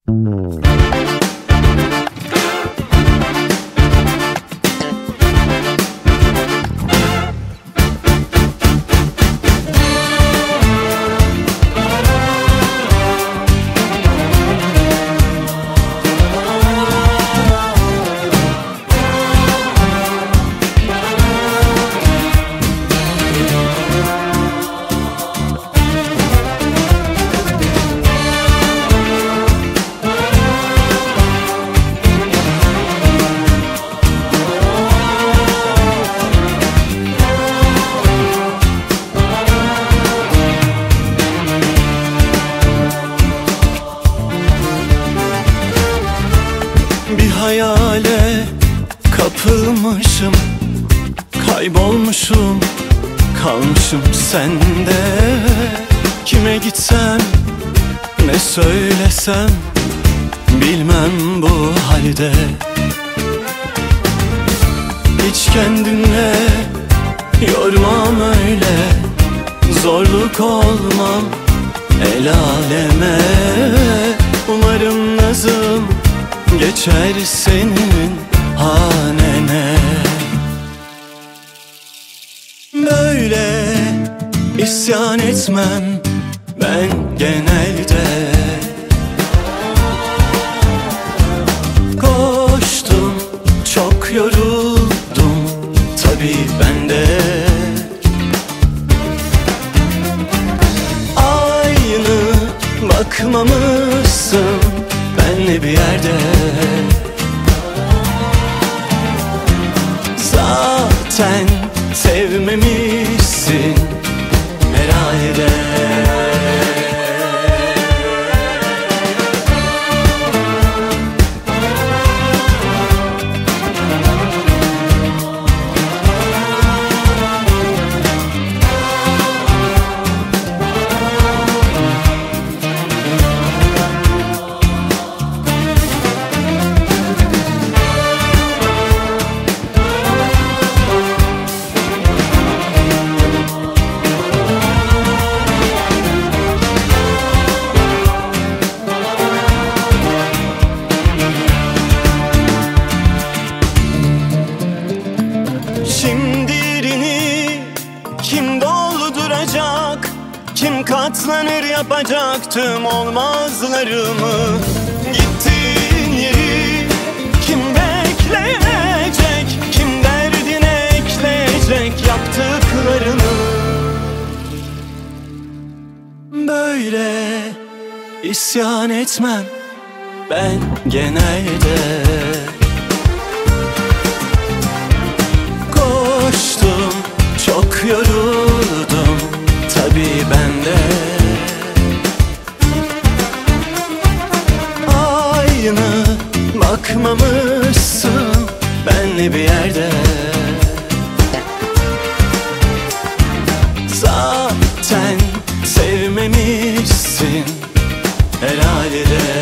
Bir hayale kapılmışım, kaybolmuşum, kalmışım sende. Kime gitsem, ne söylesem, bilmem bu halde. Hiç kendimle yormam öyle, zorluk olmam el aleme. Umarım nazım geçer senin hanene. Böyle isyan etmem ben genelde. Koştum, çok yoruldum, tabii ben de. Aynı bakmamışsın benle bir yerde. Zaten sevmemişsin herhalde. Şimdirini kim dolduracak, kim katlanır yapacak tüm olmazlarımı? Gittiğin yeri kim bekleyecek, kim derdine ekleyecek yaptıklarını? Böyle isyan etmem ben genelde. Koştum, çok yoruldum, tabii ben de. Aynı bakmamışsın benle bir yerde. Zaten sevmemişsin herhalde.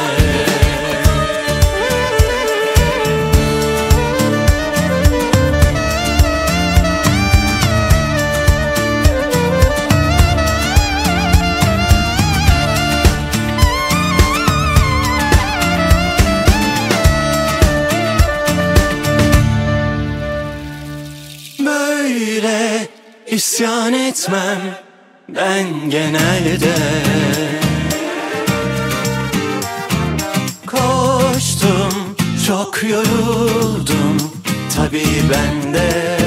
Böyle isyan etmem ben genelde. Koştum, çok yoruldum, tabii ben de.